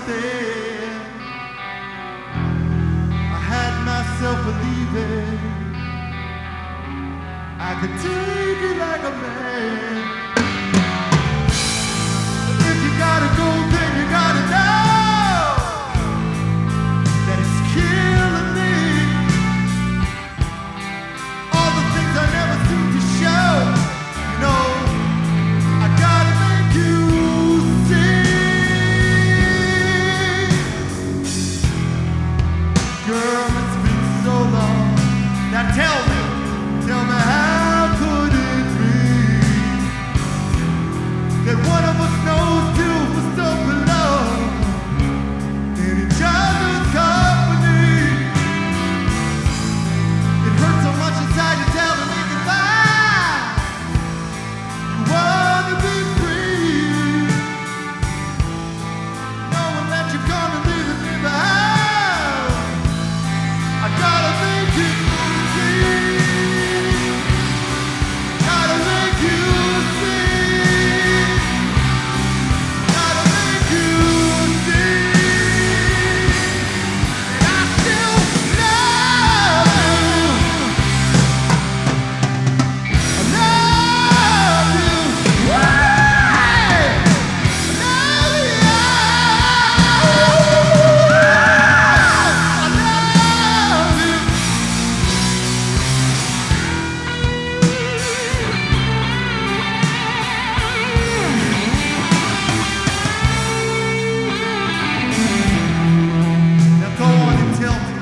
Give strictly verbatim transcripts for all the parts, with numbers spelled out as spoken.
understand. I had myself believing I could take it like a man. But if you gotta go, then you gotta know that it's killing me. All the things I never seem to show, you know, I gotta make you see. Girl, it's been so long. Now tell me, tell me how could it be that one of us knows two of us don't belong in each other's company? It hurts so much inside to tell me goodbye. You wanna be free, knowing that you're gonna leave me behind. I gotta make it see. Gotta make you see. Gotta make you see. And I still love you. I love you. Why? I love you. I love you. Now go on and tell me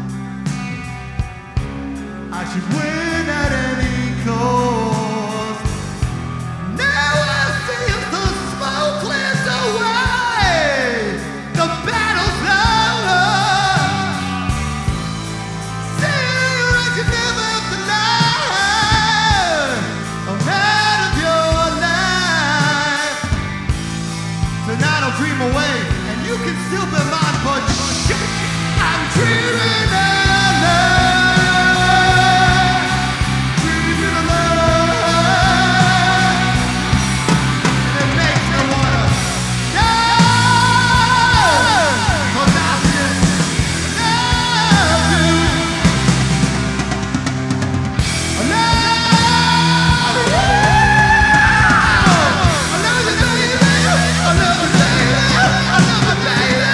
I should win at any cost. Now I see if the smoke clears away, the battle's over. Cigarettes you never have to lie. I'm out of your life. Tonight I'll dream away, and you can still be mine, but shit, I'm dreaming of love. Dreaming of love. And it makes me wanna die. 'Cause I just love you. I love you. I love you, baby. I love you, baby. I love you, baby.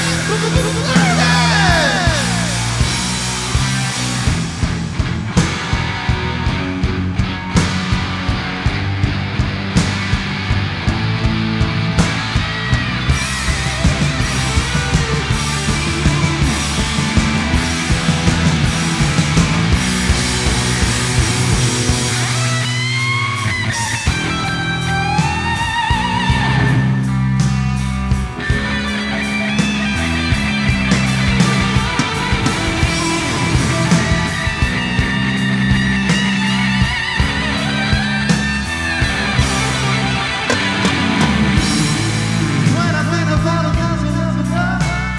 When I think about it, there's enough enough.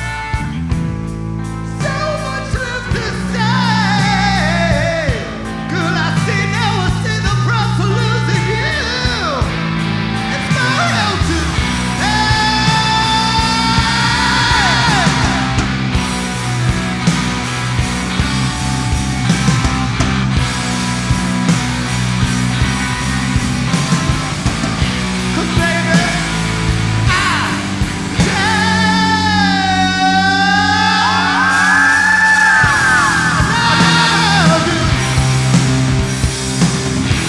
So much left to say. Girl, I see now, I see the price for losing you. It's my hell to pay. Cause baby, I love you. I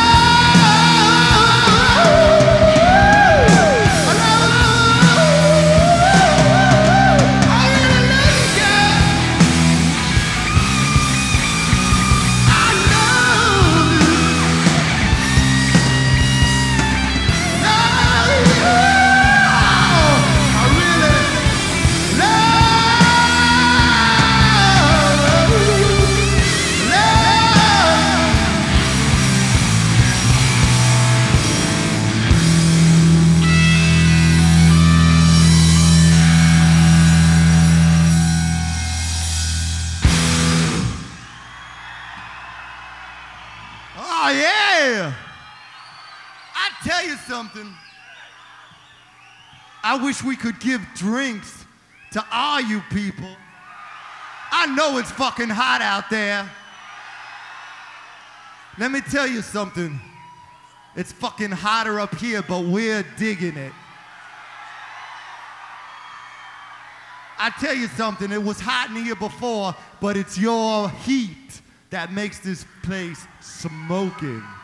Oh yeah! I tell you something. I wish we could give drinks to all you people. I know it's fucking hot out there. Let me tell you something. It's fucking hotter up here, but we're digging it. I tell you something, it was hot in here before, but it's your heat that makes this place smoking.